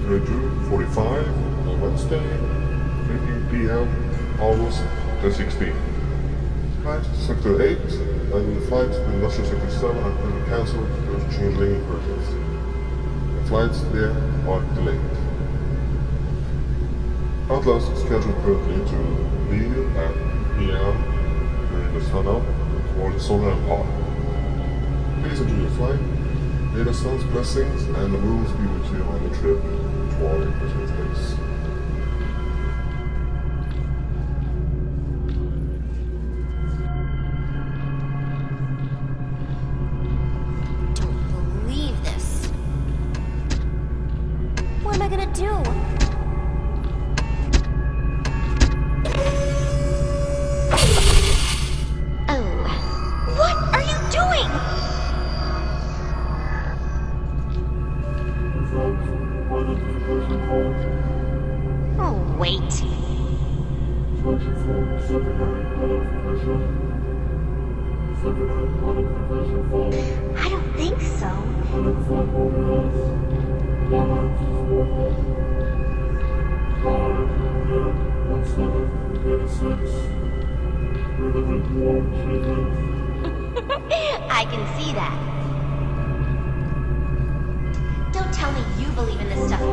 June 45 on Wednesday, 15 p.m., August the 16th. Flight to Sector 8 and flight to Industrial Sector 7 have been cancelled due to change lane purchase. The flights there are delayed. Atlas is scheduled currently to leave at p.m. during the sun up towards the solar empire. Please enjoy your flight. May the sun's blessings and the moons be with you on the trip to all your Christmas days. Don't believe this. What am I gonna do? Oh, wait. I don't think so. I can see that. Don't tell me you believe in this stuff